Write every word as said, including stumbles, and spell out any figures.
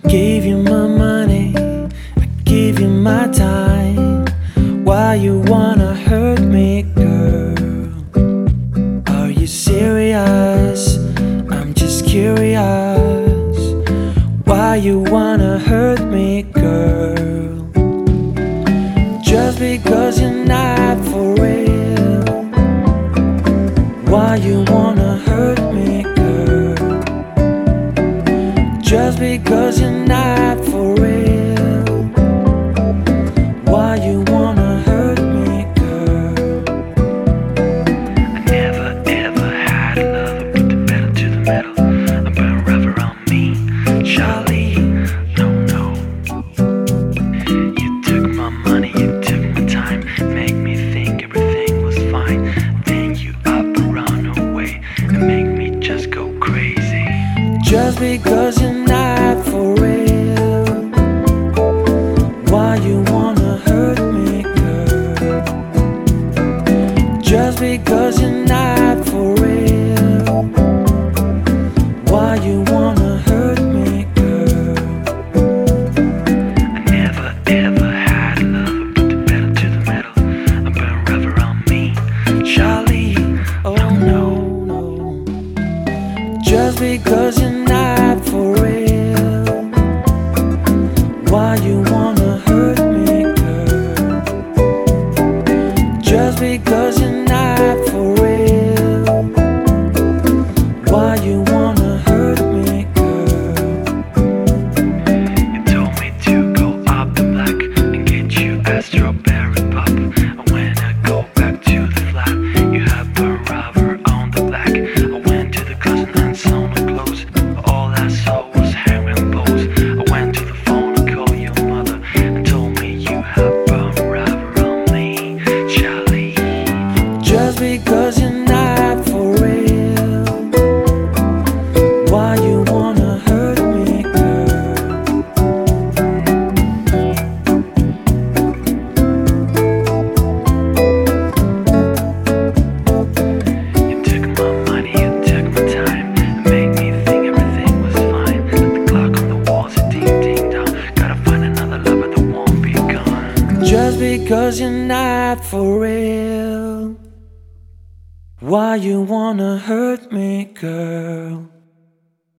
gave you my money, I gave you my time. Why you wanna hurt me, girl? Are you serious? I'm just curious. Why you wanna hurt me, girl? Just because you're not for real. Why you wanna hurt me, girl? Just because you're not for real. Why you wanna hurt me, girl? I never ever had a lover, put the pedal to the metal. I burn rubber on me, Charlie. No, no. You took my money, you took my time, make me think everything was fine. Then you up and run away and make me just go crazy. Just because you're not for real. Why you wanna hurt me, girl? Just because you're not for real. Why you wanna hurt me, girl? I never ever had a lover, put the pedal to the metal. I burn rubber on me, Charlie. Oh no, no. Just because you're not for real. Why you wanna hurt me, girl? Just because you're not for real. Why you wanna hurt me, girl? You told me to go up the block and get you a strawberry pop. And when I go back to the flat, you have burnt rubber on the black. I went to the closet and saw no clothes. All I saw was hair and bows. I went to the phone and called your mother and told me you have burnt rubber on me, Charlie. Just because you're not for real. Why you wanna hurt me, girl? You took my money, you took my time, and made me think everything was fine. The clock on the wall said ding ding dong. Gotta find another lover that won't be gone. Just because you're not for real. Why you wanna hurt me, girl?